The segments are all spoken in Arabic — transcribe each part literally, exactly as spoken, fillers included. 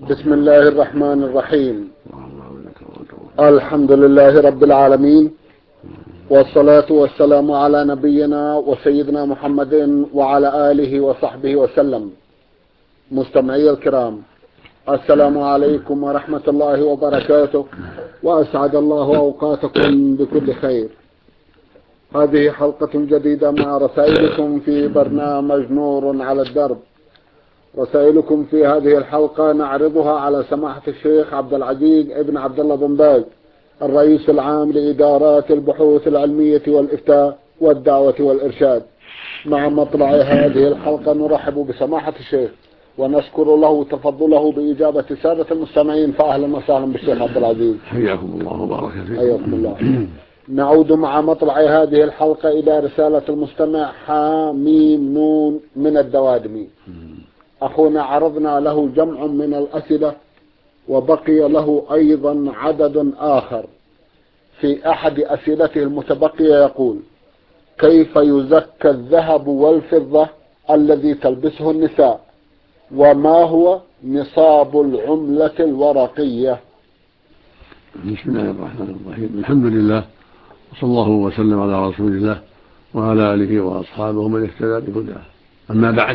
بسم الله الرحمن الرحيم. الحمد لله رب العالمين، والصلاة والسلام على نبينا وسيدنا محمد وعلى آله وصحبه وسلم. مستمعي الكرام، السلام عليكم ورحمة الله وبركاته، وأسعد الله أوقاتكم بكل خير. هذه حلقة جديدة مع رسائلكم في برنامج نور على الدرب. رسائلكم في هذه الحلقة نعرضها على سماحة الشيخ عبد العزيز ابن عبد الله بن باز، الرئيس العام لإدارات البحوث العلمية والإفتاء والدعوة والإرشاد. مع مطلع هذه الحلقة نرحب بسماحة الشيخ ونشكر له تفضله بإجابة سادة المستمعين، فأهلا وسهلا بالشيخ عبد العزيز. حياكم الله وبارك فيكم. حياكم الله. نعود مع مطلع هذه الحلقة إلى رسالة المستمع حاميم نون من الدوادمي. أخونا عرضنا له جمع من الأسئلة وبقي له أيضا عدد آخر. في أحد أسئلته المتبقية يقول: كيف يزكى الذهب والفضة الذي تلبسه النساء؟ وما هو نصاب العملة الورقية؟ بسم الله الرحمن الرحيم. الحمد لله، وصلى الله وسلم على رسول الله وعلى آله وأصحابه من اهتدى بهداه. أما بعد،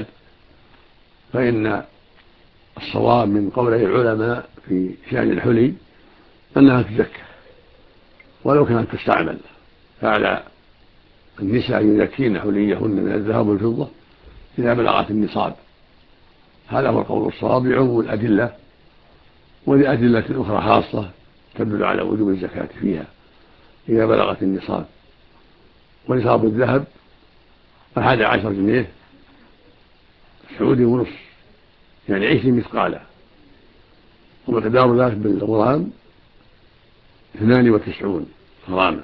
فإن الصواب من قوله العلماء في شأن الحلي أنها تزكى ولو كانت تستعمل، فعلى النساء يزكين حليهن من الذهب والفضة إذا بلغت النصاب. هذا هو القول الصواب لعموم الأدلة، ولأدلة أخرى خاصة تدل على وجوب الزكاة فيها إذا بلغت النصاب. ونصاب الذهب أحد عشر جنيه سعودي ونصف، يعني عشرين مثقالا، ومقدار ذلك بالغرام اثنان وتسعون غراما.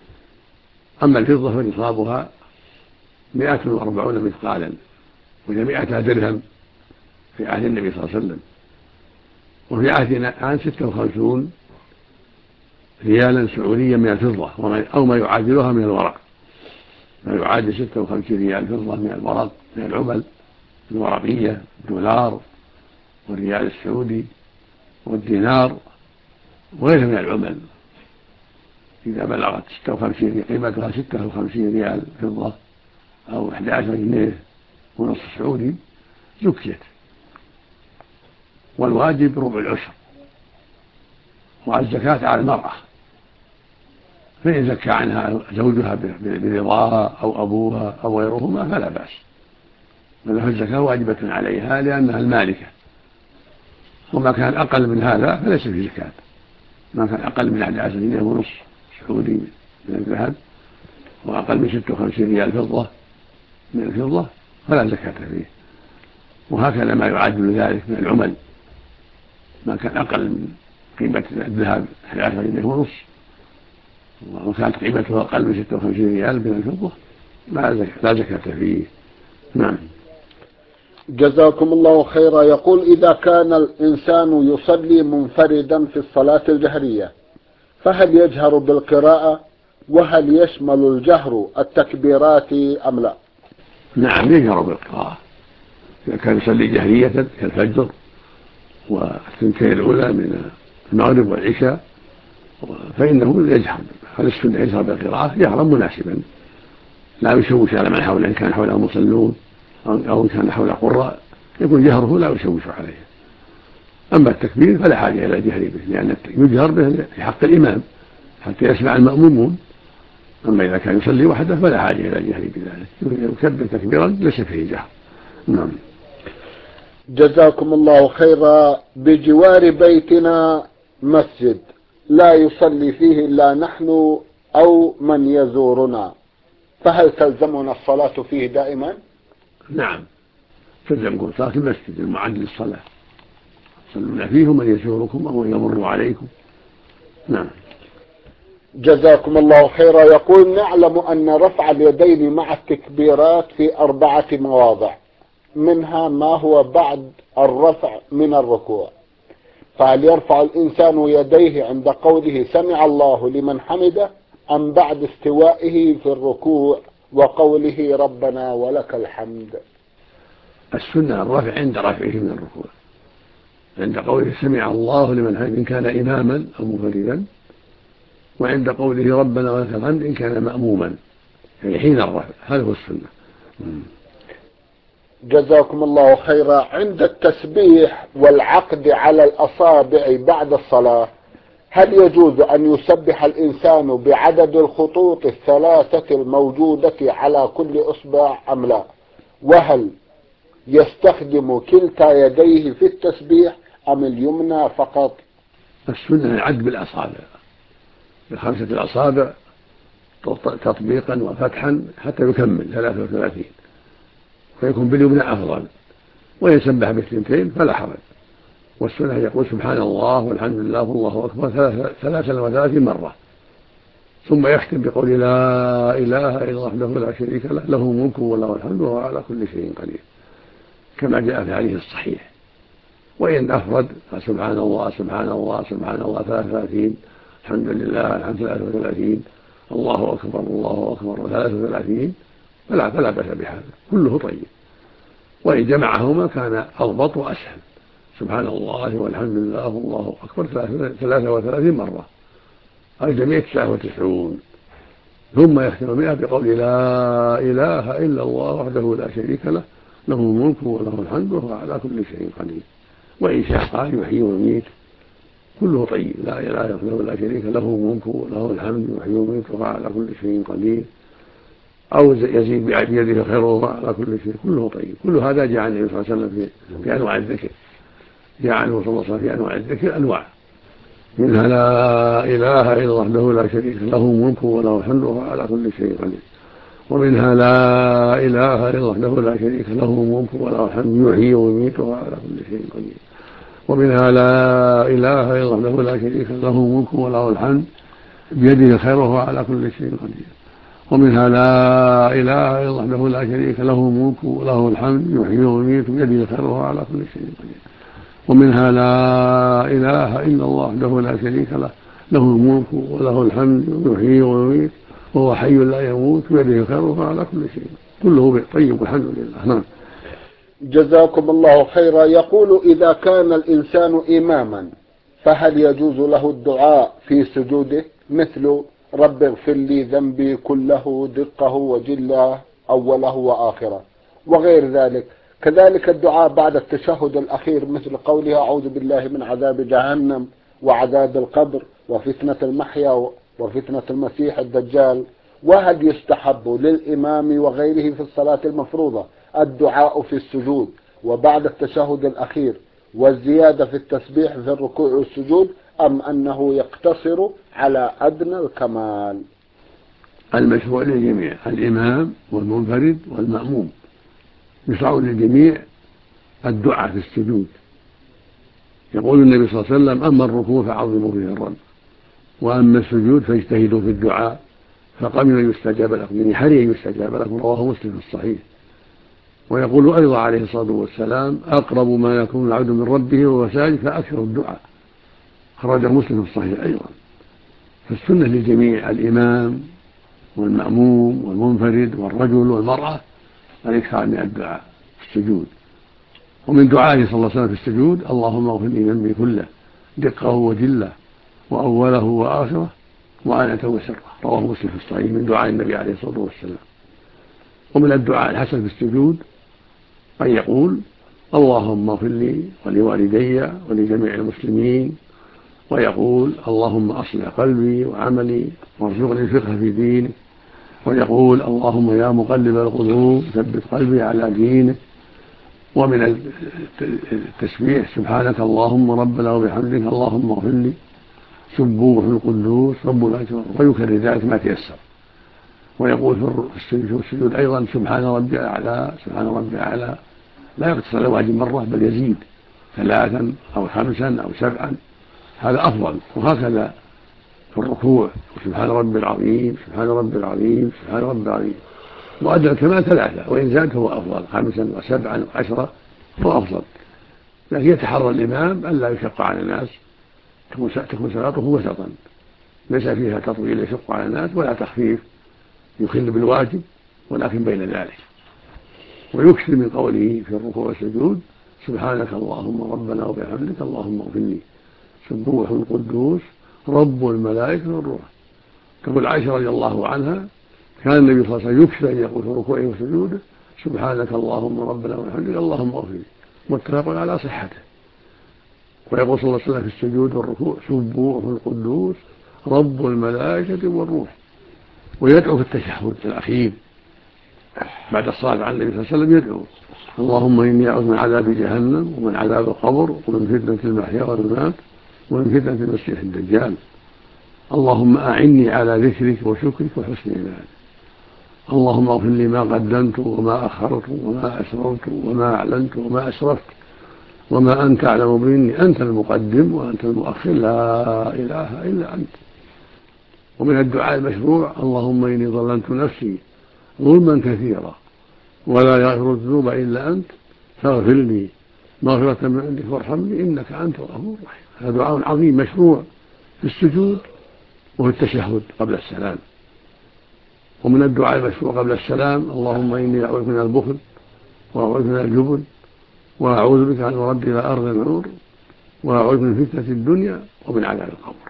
أما الفضة فنصابها مئة وأربعون مثقالا، وهي مئة درهم في عهد النبي صلى الله عليه وسلم، وفي عهدنا الآن ستة وخمسون ريالا سعوديا من الفضة، أو ما يعادلها من الورق، ما يعادل ستة وخمسين ريال فضة من الورق، من العمل الورقية، الدولار والريال السعودي والدينار وغيرها من العمل. إذا بلغت ستة وخمسين قيمتها ستة وخمسين ريال فضة أو أحد عشر جنيه ونصف سعودي زكيت. والواجب ربع العشر، والزكاة على المرأة، فإن زكى عنها زوجها برضاها أو أبوها أو غيرهما فلا بأس، بل الزكاة واجبة عليها لأنها المالكة. وما كان أقل من هذا فليس فيه زكاة. ما كان أقل من أحد عشر جنيه ونصف سعودي من الذهب وأقل من ستة وخمسين ريال فضة من الفضة فلا زكاة فيه. وهكذا ما يعادل ذلك من العمل، ما كان أقل من قيمة الذهب أحد عشر جنيه ونصف وكانت قيمته أقل من ستة وخمسين ريال من الفضة لا زكاة فيه. نعم. جزاكم الله خيرا. يقول: إذا كان الإنسان يصلي منفردا في الصلاة الجهرية فهل يجهر بالقراءة؟ وهل يشمل الجهر التكبيرات أم لا؟ نعم، يجهر بالقراءة إذا كان يصلي جهرية كالفجر والثنتين الأولى من المغرب والعشاء فإنه يجهر. هل السنة يجهر بالقراءة جهرا مناسبا لا يشوش على من حوله، إن كان حوله مصلون أو إن كان حول قراء يكون جهره لا يشوش عليه. أما التكبير فلا حاجة إلى الجهر به، لأن يجهر به في حق الإمام حتى يسمع المأمومون. أما إذا كان يصلي وحده فلا حاجة إلى الجهر بذلك، يكبر تكبيرا ليس فيه جهر. نعم. جزاكم الله خيرا. بجوار بيتنا مسجد لا يصلي فيه إلا نحن أو من يزورنا، فهل تلزمنا الصلاة فيه دائما؟ نعم، تلزمكم صلاة المسجد المعد للصلاة، صلون فيه من يزوركم أو يمر عليكم. نعم. جزاكم الله خيرا. يقول: نعلم أن رفع اليدين مع التكبيرات في أربعة مواضع، منها ما هو بعد الرفع من الركوع، فهل يرفع الإنسان يديه عند قوله سمع الله لمن حمده أم بعد استوائه في الركوع وقوله ربنا ولك الحمد؟ السنة الرفع عند رفعه من الركوع، عند قوله سمع الله لمن حمده إن كان إماما أو منفردا، وعند قوله ربنا ولك الحمد إن كان مأموما، يعني حين الرفع. هذا هو السنة. جزاكم الله خيرا. عند التسبيح والعقد على الأصابع بعد الصلاة، هل يجوز أن يسبح الإنسان بعدد الخطوط الثلاثة الموجودة على كل إصبع أم لا؟ وهل يستخدم كلتا يديه في التسبيح أم اليمنى فقط؟ السنة العد بالأصابع، بخمسة الأصابع تطبيقا وفتحا حتى يكمل ثلاثة وثلاثين، فيكون باليمنى أفضل، ويسبح بالثنتين فلا حرج. والسنة يقول سبحان الله والحمد لله والله أكبر ثلاثا وثلاثين مرة، ثم يختم بقول لا إله إلا الله وحده لا شريك له له الملك وله الحمد وهو على كل شيء قدير، كما جاء في الحديث الصحيح. وإن أفرد فسبحان الله سبحان الله سبحان الله ثلاثة وثلاثين، الحمد لله الحمد ثلاثة وثلاثين، الله أكبر الله أكبر ثلاثة وثلاثين، فلا فلا بأس بهذا، كله طيب. وإن جمعهما كان أضبط وأسهل، سبحان الله والحمد لله والله أكبر ثلاثة وثلاثين مرة، الجميع تسعة وتسعون، ثم يختم بها بقول لا إله إلا الله وحده لا شريك له له الملك وله الحمد وهو على كل شيء قدير. وإن شاء قال يحيي ويميت، كله طيب، لا إله إلا الله لا شريك له الملك وله الحمد يحيي ويميت وهو على كل شيء قدير، أو يزيد بيده خيره وهو على كل شيء، كله طيب. كل هذا جاء عن النبي صلى الله عليه وسلم في, في أنواع الذكر، جاء عنه صلى الله عليه وسلم في أنواع الذكر أنواع، منها لا إله إلا الله وحده لا شريك له الملك وله الحمد وهو على كل شيء قدير، ومنها لا إله إلا الله وحده لا شريك له الملك وله الحمد يحيي ويميت وهو على كل شيء قدير، ومنها لا إله إلا الله وحده لا شريك له الملك وله الحمد بيده الخير وهو على كل شيء قدير، ومنها لا إله إلا الله وحده لا شريك له الملك وله الحمد يحيي ويميت بيده الخير وهو على كل شيء قدير، ومنها لا إله إلا الله وحده لا شريك له له الملك وله الحمد يحيي ويميت وهو حي لا يموت بيده الخير وهو على كل شيء، كله طيب والحمد لله. نعم. جزاكم الله خيرا. يقول إذا كان الإنسان إماما فهل يجوز له الدعاء في سجوده مثل رب اغفر لي ذنبي كله دقه وجله أوله وآخره وغير ذلك؟ كذلك الدعاء بعد التشهد الأخير مثل قوله أعوذ بالله من عذاب جهنم وعذاب القبر وفتنة المحيا وفتنة المسيح الدجال. وهل يستحب للإمام وغيره في الصلاة المفروضة الدعاء في السجود وبعد التشهد الأخير والزيادة في التسبيح في الركوع والسجود، أم أنه يقتصر على أدنى الكمال؟ المشروع للجميع، الإمام والمنفرد والمأموم، يشرع للجميع الدعاء في السجود. يقول النبي صلى الله عليه وسلم أما الركوع فعظموا فيه الرب، وأما السجود فاجتهدوا في الدعاء فقبل يستجاب لكم، يعني حري يستجاب لكم، رواه مسلم في الصحيح. ويقول أيضا عليه الصلاة والسلام أقرب ما يكون العبد من ربه وهو ساجد فأكثر الدعاء، خرج مسلم في الصحيح أيضا. فالسنة للجميع، الإمام والمأموم والمنفرد والرجل والمرأة، الإكثار من الدعاء في السجود. ومن دعائه صلى الله عليه وسلم في السجود اللهم اغفر لي ذنبي كله دقه وجله وأوله وآخره وعنته وسره، رواه مسلم في الصحيح من دعاء النبي عليه الصلاة والسلام. ومن الدعاء الحسن في السجود أن يقول اللهم اغفر لي ولوالدي ولجميع المسلمين، ويقول اللهم أصلح قلبي وعملي وارزقني الفقه في دينك، ويقول اللهم يا مقلب القلوب ثبت قلبي على دينك. ومن التسبيح سبحانك اللهم ربنا وبحمدك اللهم اغفر لي سبوح القدوس رب العالمين، ويكرر ذلك ما تيسر. ويقول في السجود أيضا سبحان ربي الأعلى سبحان ربي الأعلى، لا يقتصر على واحد مرة بل يزيد ثلاثا أو خمسا أو سبعا، هذا أفضل. وهكذا في الركوع سبحان ربي العظيم سبحان ربي العظيم سبحان ربي العظيم، وأدنى الكمال ثلاثة، وإن زاد فهو أفضل، خمسا وسبعا وعشرة هو أفضل. لكن يتحرى الإمام ألا يشق على الناس، تكون صلاته وسطا ليس فيها تطويل يشق على الناس ولا تخفيف يخل بالواجب، ولكن بين ذلك. ويكثر من قوله في الركوع والسجود سبحانك اللهم ربنا وبحمدك اللهم اغفر لي سبوح قدوس رب الملائكة والروح. تقول عائشة رضي الله عنها كان النبي صلى الله عليه وسلم يكثر أن يقول في ركوعه وسجوده سبحانك اللهم ربنا وبحمدك اللهم اغفر لي، متفق على صحته. ويقول صلى الله عليه وسلم في السجود والركوع سبوح القدوس رب الملائكة والروح. ويدعو في التشهد الأخير بعد الصلاة على النبي صلى الله عليه وسلم يدعو اللهم إني أعوذ من عذاب جهنم ومن عذاب القبر ومن فتنة المحيا والممات ومن فتنة المسيح الدجال. اللهم أعني على ذكرك وشكرك وحسن عبادتك. اللهم اغفر لي ما قدمت وما أخرت وما أسررت وما أعلنت وما أسرفت وما أنت أعلم مني، أنت المقدم وأنت المؤخر لا إله إلا أنت. ومن الدعاء المشروع اللهم إني ظلمت نفسي ظلما كثيرا ولا يغفر الذنوب إلا أنت فاغفر لي مغفرة من عندك وارحمني إنك أنت الغفور الرحيم. هذا دعاء عظيم مشروع في السجود وفي التشهد قبل السلام. ومن الدعاء المشروع قبل السلام اللهم إني أعوذ من البخل وأعوذ من الجبن وأعوذ بك أن أرد إلى أرض النور وأعوذ من فتنة الدنيا ومن عذاب القبر.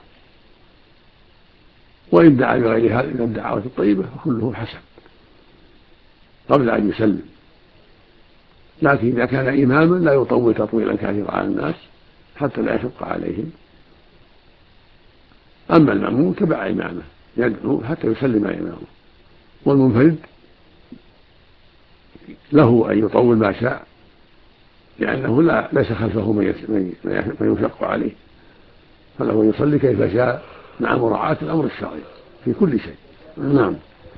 وإن دعا بغير هذه الدعوات الطيبة فكله حسن قبل أن يسلم، لكن إذا كان إماما لا يطول تطويلا كثيرا على الناس حتى لا يشق عليهم. أما المأموم تبع إمامه يدعو حتى يسلم إمامه، والمنفرد له أن يطول ما شاء لأنه لا ليس خلفه من يشق عليه، فله أن يصلي كيف شاء مع مراعاة الأمر الشرعي في كل شيء. نعم.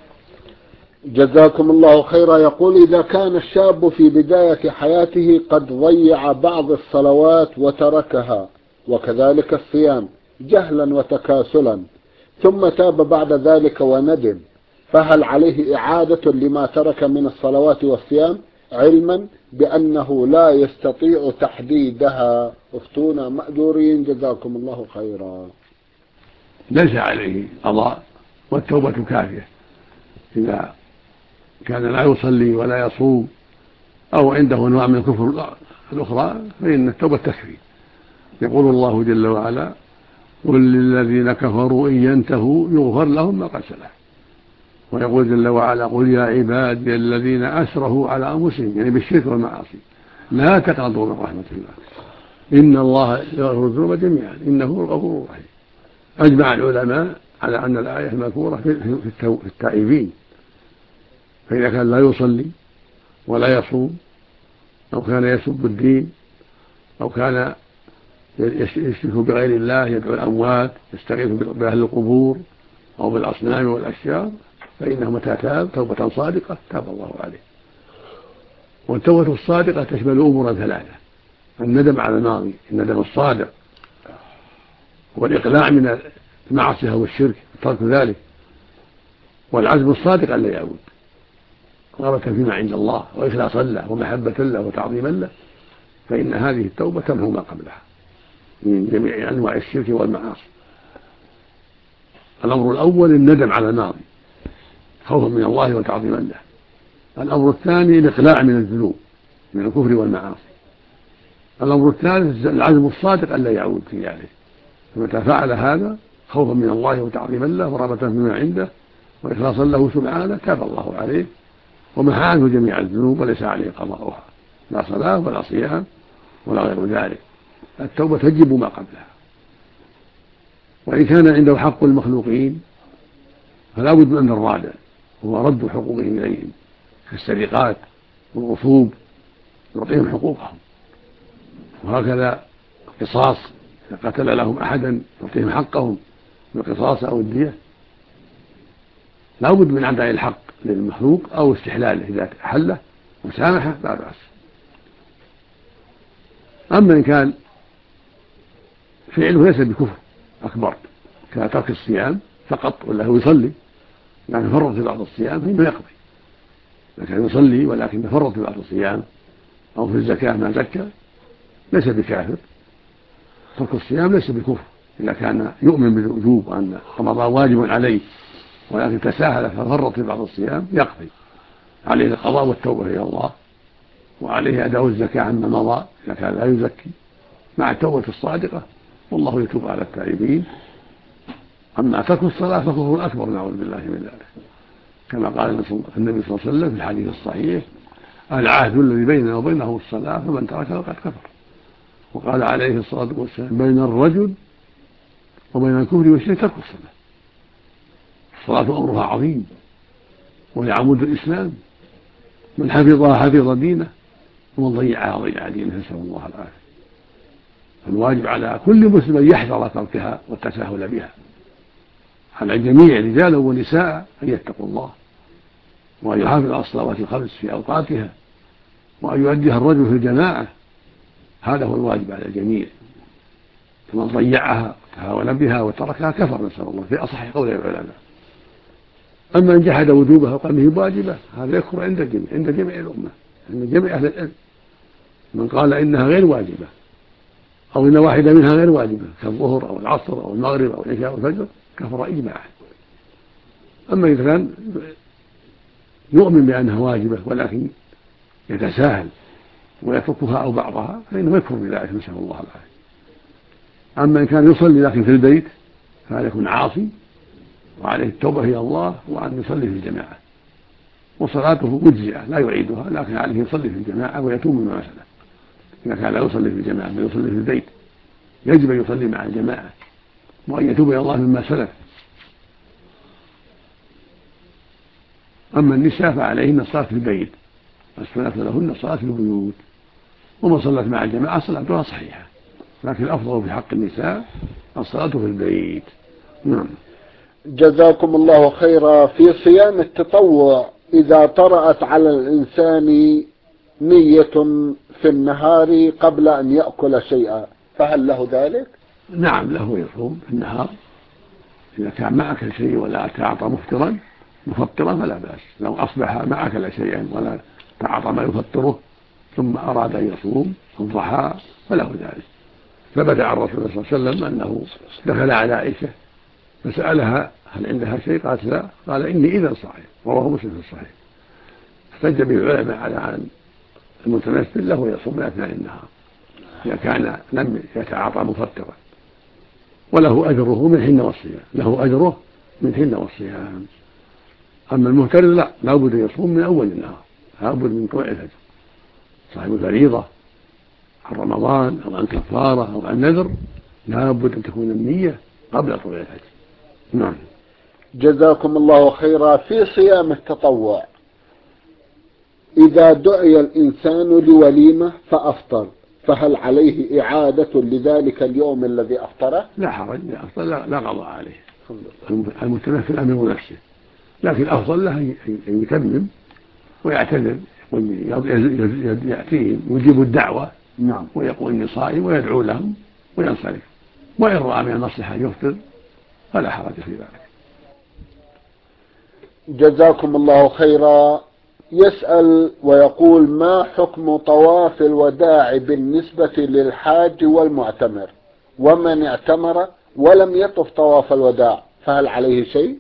جزاكم الله خيرا. يقول إذا كان الشاب في بداية حياته قد ضيع بعض الصلوات وتركها وكذلك الصيام جهلا وتكاسلا ثم تاب بعد ذلك وندم، فهل عليه إعادة لما ترك من الصلوات والصيام علما بأنه لا يستطيع تحديدها؟ افتونا مأجورين جزاكم الله خيرا. ليس عليه قضاء والتوبة كافية إذا كان لا يصلي ولا يصوم أو عنده أنواع من الكفر الأخرى فإن التوبة تكفي. يقول الله جل وعلا قل للذين كفروا إن ينتهوا يغفر لهم ما قد سلف. ويقول جل وعلا قل يا عبادي الذين أسرفوا على أنفسهم يعني بالشرك والمعاصي لا تقنطوا من رحمة الله إن الله يغفر الذنوب جميعا إنه هو الغفور الرحيم. أجمع العلماء على أن الآية المذكورة في التائبين، فإذا كان لا يصلي ولا يصوم أو كان يسب الدين أو كان يشرك بغير الله يدعو الأموات يستغيث بأهل القبور أو بالأصنام والأشجار فإنه متى تاب توبة صادقة تاب الله عليه. والتوبة الصادقة تشمل أمورا ثلاثة: الندم على الماضي الندم الصادق، والإقلاع من المعصية والشرك ترك ذلك، والعزم الصادق ألا يعود رغبة فيما عند الله وإخلاصا له ومحبة له وتعظيما له، فإن هذه التوبة تمحو ما قبلها من جميع أنواع الشرك والمعاصي. الأمر الأول الندم على الماضي خوفا من الله وتعظيما له. الأمر الثاني الإقلاع من الذنوب من الكفر والمعاصي. الأمر الثالث العزم الصادق ألا يعود في ذلك، فمتى فعل هذا خوفا من الله وتعظيما له ورغبة فيما عنده وإخلاصا له سبحانه تاب الله عليه ومحى عنه جميع الذنوب وليس عليه قضاؤها لا صلاة ولا صيام ولا غير ذلك. التوبة تجب ما قبلها. وإن كان عنده حق المخلوقين فلا بد من الرادع هو رد حقوقهم إليهم كالسرقات والغصوب يعطيهم حقوقهم، وهكذا القصاص إذا قتل لهم أحدا يعطيهم حقهم بالقصاص أو الدية. لا بد من أداء الحق للمخلوق أو استحلاله إذا أحله وسامحه لا بأس. أما إن كان فعله ليس بكفر أكبر كترك الصيام فقط ولا هو يصلي يعني فرط في بعض الصيام فإنه يقضي، إذا كان يصلي ولكن فرط في بعض الصيام أو في الزكاة ما زكى ليس بكافر. ترك الصيام ليس بكفر إذا كان يؤمن بالوجوب وأن رمضان واجب عليه ولكن تساهل ففرط في بعض الصيام يقضي عليه القضاء والتوبة إلى الله وعليه أداء الزكاة عما مضى إذا كان لا يزكي مع التوبة الصادقة، والله يتوب على التائبين. أما ترك الصلاة فكفر أكبر، نعوذ بالله من ذلك، كما قال النبي صلى الله عليه وسلم في الحديث الصحيح: العهد الذي بيننا وبينه الصلاة فمن تركها فقد كفر. وقال عليه الصلاة والسلام: بين الرجل وبين الكفر والشرك ترك الصلاة. الصلاة أمرها عظيم وهي عمود الإسلام، من حفظها حفظ دينه ومن ضيعها ضيع دينه، نسأل الله العافية. فالواجب على كل مسلم أن يحذر تركها والتساهل بها، على الجميع رجالا ونساء أن يتقوا الله وأن يحافظ على الصلوات الخمس في أوقاتها وأن يؤديها الرجل في الجماعة، هذا هو الواجب على الجميع. فمن ضيعها وتهاون بها وتركها كفر، نسأل الله، في أصح قول العلماء. أما إن جحد وجوبها وقال به واجبة، هذا يكفر عند الجميع، عند جميع الأمة، عند جميع أهل العلم. من قال إنها غير واجبة أو إن واحدة منها غير واجبة كالظهر أو العصر أو المغرب أو العشاء أو الفجر كفر إجماعا. أما إذا كان يؤمن بأنها واجبة ولكن يتساهل ويتركها أو بعضها فإنه يكفر بذلك، نسأل الله العافية. أما إن كان يصلي لكن في البيت فهذا يكون عاصي وعليه التوبة إلى الله وأن يصلي في الجماعة، وصلاته مجزئة لا يعيدها، لكن عليه يصلي في الجماعة ويتوب مما سلف. إذا كان لا يصلي في الجماعة بل يصلي في البيت يجب أن يصلي مع الجماعة وأن يتوب إلى الله مما سلف. أما النساء فعليهن الصلاة في البيت، والسنة لهن الصلاة في البيوت، ومن صلت مع الجماعة صلاتها صحيحة، لكن الأفضل في حق النساء الصلاة في البيت. نعم. جزاكم الله خيرا. في صيام التطوع إذا طرأت على الإنسان نية في النهار قبل أن يأكل شيئا فهل له ذلك؟ نعم، له يصوم في النهار إذا كان ما أكل شيء ولا تعاطى مفطرا مفطرا فلا بأس. لو أصبح ما أكل شيئا ولا تعاطى ما يفطره ثم أراد أن يصوم الضحى فله ذلك. ثبت عن رسول الله صلى الله عليه وسلم أنه دخل على عائشة فسألها هل عندها شيء؟ قالت لا، قال إني إذا صحيح، رواه مسلم في الصحيح. احتج به العلماء على أن المتنفل له يصوم أثناء النهار إذا كان لم يتعاطى مفطرا، وله أجره من حين والصيام، له أجره من حين والصيام. أما المهتر لا، لا بد يصوم من أول النهار، لا بد من طلوع الفجر. صاحب الفريضة عن رمضان أو عن كفارة أو عن نذر لا بد أن تكون النية قبل طلوع الفجر. نعم. جزاكم الله خيرا. في صيام التطوع إذا دعي الإنسان لوليمة فأفطر فهل عليه إعادة لذلك اليوم الذي أفطره؟ لا حرج، لا أفطر، لا, لا قضاء عليه. المتنفل أمر نفسه، لكن الأفضل له أن يتمم ويعتذر ويأتيهم ويجيب الدعوة. نعم. ويقول إني صائم ويدعو لهم وينصرف، وإن رأى من المصلحة يفطر فلا حرج في ذلك. جزاكم الله خيرا. يسأل ويقول: ما حكم طواف الوداع بالنسبة للحاج والمعتمر؟ ومن اعتمر ولم يطف طواف الوداع فهل عليه شيء؟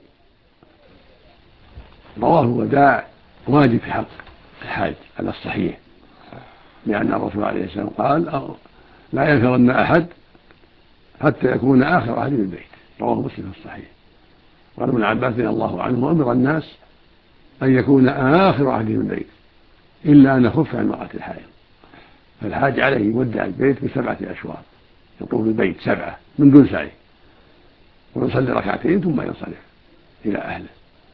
طواف الوداع واجب في حق الحاج على الصحيح، لأن الرسول عليه السلام قال: لا ينفرن أحد حتى يكون آخر أحد من البيت، رواه مسلم في الصحيح. قال ابن عباس رضي الله عنه: أمر الناس أن يكون آخر أحد من البيت إلا أن يخف عن مرأة الحائض. فالحاج عليه يودع البيت بسبعة أشواط، يطوف البيت سبعة من دون سعي، ويصلي ركعتين ثم ينصرف إلى أهله،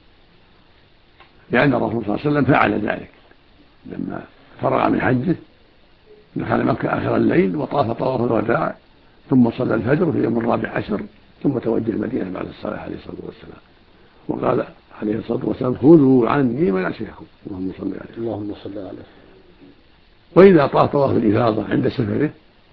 لأن الرسول صلى الله عليه وسلم فعل ذلك لما فرغ من حجه، دخل مكة آخر الليل وطاف طواف الوداع ثم صلى الفجر في يوم الرابع عشر ثم توجه المدينة بعد الصلاة عليه الصلاة والسلام، وقال عليه الصلاة والسلام: خذوا عني مناسككم. اللهم صل عليه. اللهم صل عليه. وإذا طاف طواف الإفاضة عند سفره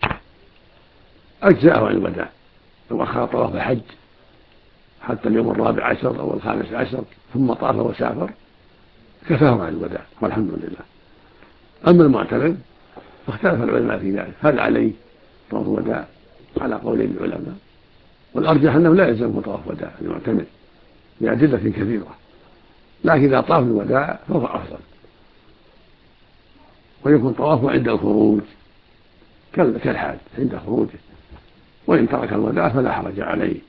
أجزأه عن الوداع، لو أخر طواف الحج حتى اليوم الرابع عشر أو الخامس عشر ثم طاف وسافر كفاه عن الوداع والحمد لله. أما المعتمر فاختلف العلماء في ذلك، هل عليه طواف الوداع؟ على قولين العلماء، والأرجح أنه لا يلزمه طواف وداع المعتمر لأدلة كثيرة، لكن إذا طاف الوداع فهو أفضل. ويكون طوافه عند الخروج كالحاج عند خروجه، وإن ترك الوداع فلا حرج عليه.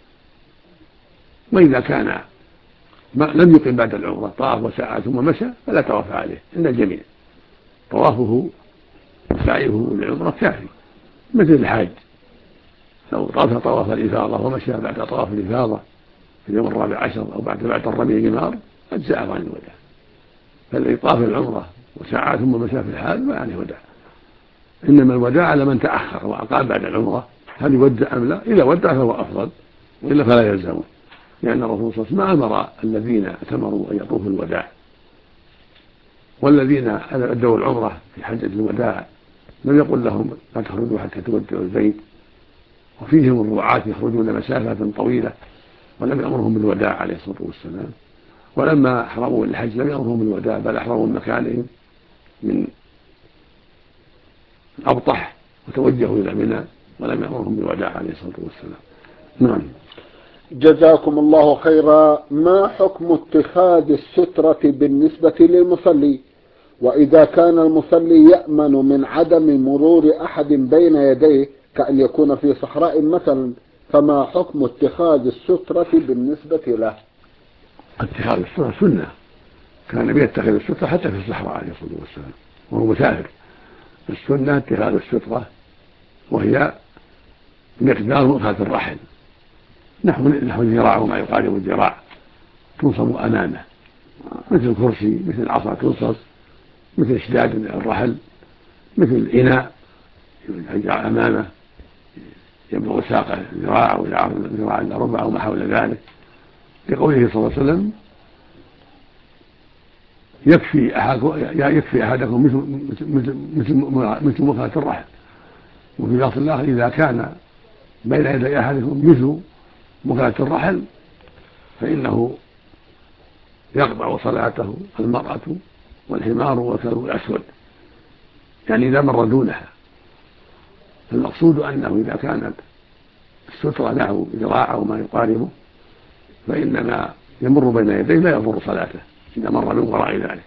وإذا كان لم يقم بعد العمرة طاف وسعى ثم مشى فلا طواف عليه عند الجميع، طوافه وسعيه للعمرة كافي مثل الحاج، لو طاف طواف الإفاضة ومشى بعد طواف الإفاضة في اليوم الرابع عشر أو بعد بعد الرمي جمار أجزأه عن الوداع. فالذي طاف العمرة وسعى ثم مشى في الحال ما عليه وداع، إنما الوداع على من تأخر وأقام بعد العمرة هل يودع أم لا؟ إذا ودع فهو أفضل وإلا فلا يلزمه، لأن الرسول صلى الله عليه وسلم ما أمر الذين اعتمروا أن يطوفوا الوداع، والذين أدوا العمرة في حجة الوداع لم يقل لهم لا تخرجوا حتى تودعوا البيت، وفيهم الرعاة يخرجون مسافات طويلة ولم يأمرهم بالوداع عليه الصلاة والسلام. ولما أحرموا الحج لم يأمرهم بالوداع بل أحرموا من مكانهم من أبطح وتوجهوا إلى منى ولم يأمرهم بالوداع عليه الصلاة والسلام. نعم. جزاكم الله خيرا. ما حكم اتخاذ السترة بالنسبة للمصلي؟ وإذا كان المصلي يأمن من عدم مرور أحد بين يديه كأن يكون في صحراء مثلا، فما حكم اتخاذ السترة بالنسبة له؟ اتخاذ السترة سنة، كان يتخذ السترة حتى في الصحراء عليه الصلاة والسلام وهو مسافر. السنة اتخاذ السترة وهي مقدار مؤخذ الرحل نحو نحو الذراع وما يقارب الذراع، تنصب أمامه مثل الكرسي، مثل العصا تنصب، مثل اشداد الرحل، مثل الإناء يجعل أمامه يبلغ ساق الذراع أو ذراع إلى ربع أو ما حول ذلك، لقوله صلى الله عليه وسلم يكفي أحدكم يكفي أحدكم مثل مثل مثل مثل مؤخذ الرحل. وفي لفظ الآخر إذا كان بين يدي أحدكم مثل مؤخذ الرحل فإنه يقطع صلاته المرأة والحمار والكلب الأسود، يعني إذا مر دونها. فالمقصود أنه إذا كانت السترة له ذراع أو ما يقاربه فإنما يمر بين يديه لا يضر صلاته إذا مر من وراء ذلك.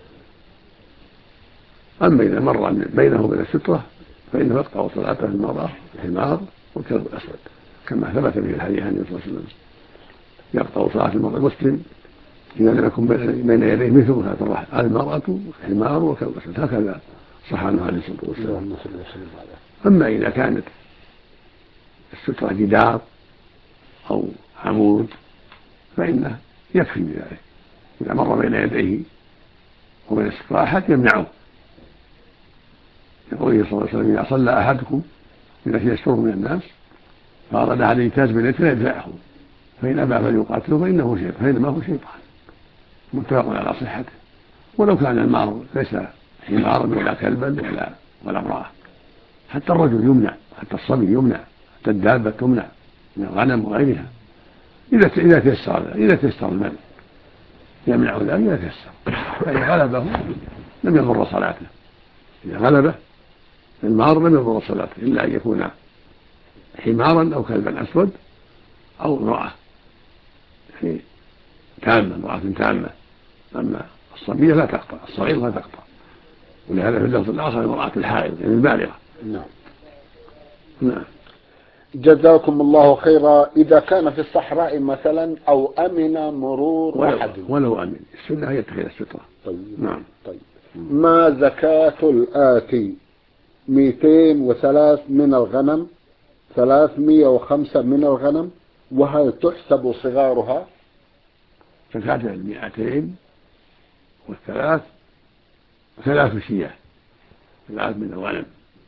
أما إذا مر بينه وبين السترة فإنه يقطع صلاته المرأة الحمار والكلب الأسود كما ثبت به الحديث عن النبي صلى الله عليه وسلم، يقطع صلاة المرء المسلم إذا لم يكن بين يديه مثل هذا الرحل المرأة الحمار والكلب الأسود، هكذا صح عنه عليه الصلاة والسلام. أما إذا كانت السترة جدار أو عمود فإنه يكفي بذلك، إذا مر بين يديه وبين السترة أحد يمنعه، يقول صلى الله عليه وسلم إذا صلى أحدكم إذا فيه يستره من الناس فأراد أحد يجتاز بين يديه فيدفعه، فإن أبى فليقاتله فإنه شيطان فإنما هو شيطان، متفق على صحته. ولو كان المار ليس حمارا ولا كلبا ولا ولا امرأة، حتى الرجل يمنع، حتى الصبي يمنع، حتى الدابة تمنع من الغنم وغيرها إذا إذا تيسر إذا تيسر المنع يمنع ذلك إذا تيسر، فإن غلبه لم يضر صلاته، إذا غلبه المار لم يضر صلاته إلا أن يكون حمارا أو كلبا أسود أو امرأة يعني تامة، امرأة تامة. أما الصبية لا تقطع، الصغير لا تقطع، ولهذا في اللفظ الآخر امرأة الحائض يعني البالغة. نعم. نعم. جزاكم الله خيرا. إذا كان في الصحراء مثلا أو أمن مرور ولو أحد ولو أمن السنة هي يتخذ السترة. طيب. نعم. طيب. ما زكاة الآتي مئتين وثلاث من الغنم ثلاثمائة وخمسة من الغنم، وهل تحسب صغارها؟ زكاة المئتين والثلاث ثلاث شياه، ثلاث من الغنم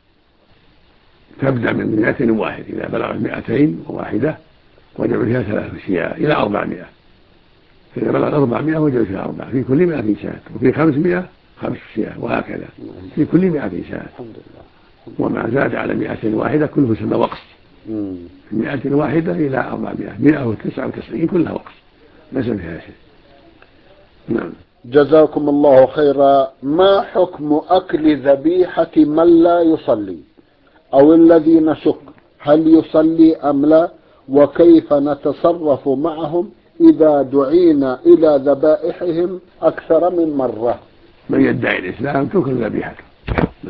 تبدأ من مئة واحد، إذا بلغت مئتين وواحدة وجب فيها ثلاث شياه إلى أربعمائة، فإذا بلغت أربعمائة وجب فيها أربعة، في كل مئة شاة، وفي خمسمائة خمس شياه، وهكذا في كل مئة شاة. وما زاد على مئة واحدة كله يسمى وقص، مئة واحدة إلى أربعمائة، مئة وتسعة وتسعين كلها وقص ليس فيها شيء. نعم. جزاكم الله خيرا. ما حكم أكل ذبيحة من لا يصلي أو الذي نشك، هل يصلي أم لا؟ وكيف نتصرف معهم إذا دعينا إلى ذبائحهم أكثر من مرة؟ من يدعي الإسلام تؤكل ذبيحته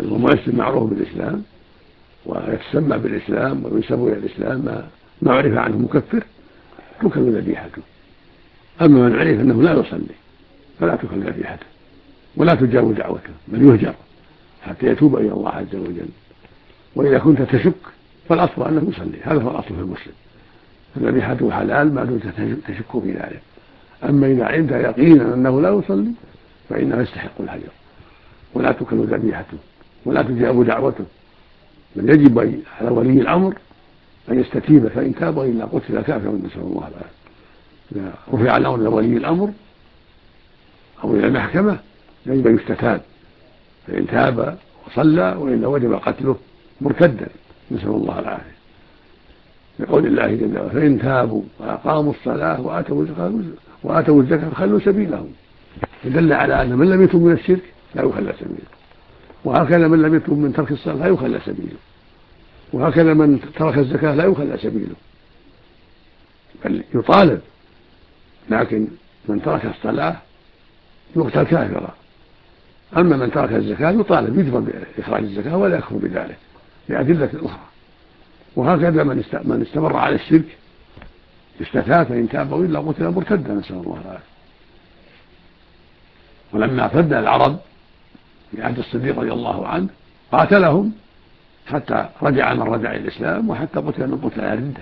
ومؤسس معروف بالإسلام ويتسمى بالإسلام وينسب إلى الإسلام ما ما عرف عنه مكفر تكل ذبيحته. أما من عرف أنه لا يصلي فلا تكل ذبيحته ولا تجاب دعوته بل يهجر حتى يتوب إلى الله عز وجل. وإذا كنت تشك فالأصل أنه يصلي، هذا هو الأصل في المسلم، فذبيحته حلال ما دمت تشك في ذلك. أما إذا علمت يقينا أنه لا يصلي فإنه يستحق الهجر ولا تكل ذبيحته ولا تجاب دعوته، بل يجب على ولي الأمر أن يستتيب، فإن تاب وإلا قتل كافرا، نسأل الله العافية. إذا رفع الأمر إلى ولي الأمر أو إلى المحكمة يجب أن يستتاب، فإن تاب وصلى وإلا وجب قتله مرتدا، نسأل الله العافية. لقول الله جل وعلا: فإن تابوا وأقاموا الصلاة وآتوا الزكاة وآتوا الزكاة فخلوا سبيلهم. فدل على أن من لم يتب من الشرك لا يخلى سبيله، وهكذا من لم يتب من ترك الصلاة لا يخلى سبيله، وهكذا من ترك الزكاة لا يخلى سبيله، بل يطالب. لكن من ترك الصلاة يقتل كافرا، أما من ترك الزكاة يطالب يجبر بإخراج الزكاة ولا يكفر بذلك لأدلة أخرى. وهكذا من استمر على الشرك استتاب، فإن تاب وإلا قتل مرتدا، نسأل الله العافية. ولما ارتد العرب في عهد الصديق رضي الله عنه قاتلهم حتى رجع من رجع إلى الإسلام وحتى قتل من قتل على الردة.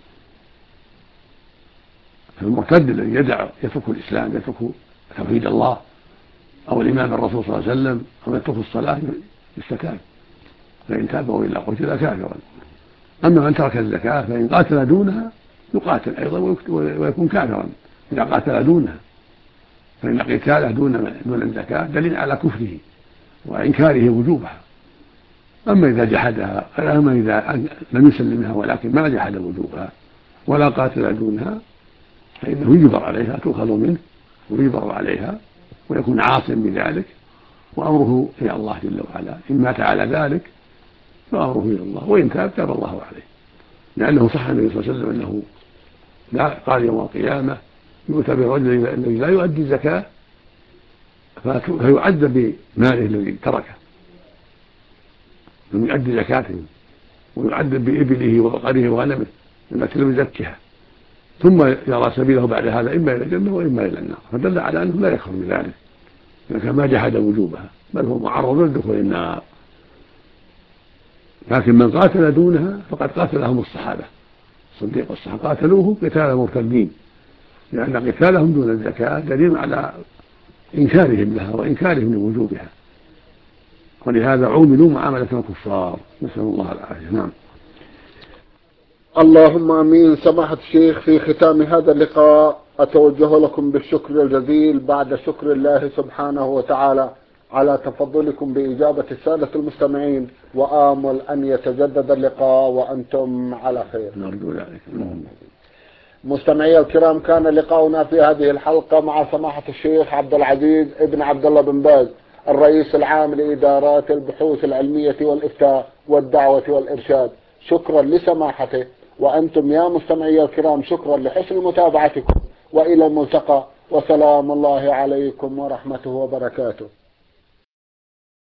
فالمرتد الذي يدع يترك الإسلام يترك توحيد الله أو الإيمان بالرسول صلى الله عليه وسلم أو يترك الصلاة يستتاب، فإن تاب وإلا قتل كافرا. أما من ترك الزكاة فإن قاتل دونها يقاتل أيضا ويكون كافرا إذا قاتل دونها، فإن قتاله دون دون الزكاة دليل على كفره وإنكاره وجوبها. أما إذا جحدها أما إذا لم يسلمها ولكن ما جحد وجوبها ولا قاتل دونها فإنه يجبر عليها، تؤخذ منه ويجبر عليها ويكون عاصم بذلك، وأمره إلى الله جل وعلا. إن مات على ذلك فأمره إلى الله، وإن تاب تاب الله عليه، لأنه صح النبي صلى الله عليه وسلم أنه قال يوم القيامة يؤتى بالرجل الذي لا يؤدي الزكاة فيعذب بماله الذي تركه، لم يؤدي زكاته، ويعذب بإبله وبقره وغنمه التي لم يزكها، ثم يرى سبيله بعد هذا إما إلى الجنة وإما إلى النار، فدل على أنه لا يكفر بذلك لكن ما جحد وجوبها، بل هو معرض لدخول النار. لكن من قاتل دونها فقد قاتلهم الصحابة الصديق والصحابة، قاتلوه قتال مرتدين، لأن قتالهم دون الزكاة دليل على إنكارهم لها وإنكارهم لوجوبها، ولهذا عوملوا معاملة الكفار، نسأل الله العافية. نعم. اللهم امين. سماحة الشيخ، في ختام هذا اللقاء اتوجه لكم بالشكر الجزيل بعد شكر الله سبحانه وتعالى على تفضلكم باجابة السادة المستمعين، وآمل ان يتجدد اللقاء وانتم على خير. نرجو ذلك. مستمعي الكرام، كان لقاؤنا في هذه الحلقة مع سماحة الشيخ عبد العزيز ابن عبد الله بن باز، الرئيس العام لإدارات البحوث العلمية والإفتاء والدعوة والإرشاد. شكرا لسماحته، وأنتم يا مستمعي الكرام شكرا لحسن متابعتكم، وإلى الملتقى، وسلام الله عليكم ورحمته وبركاته.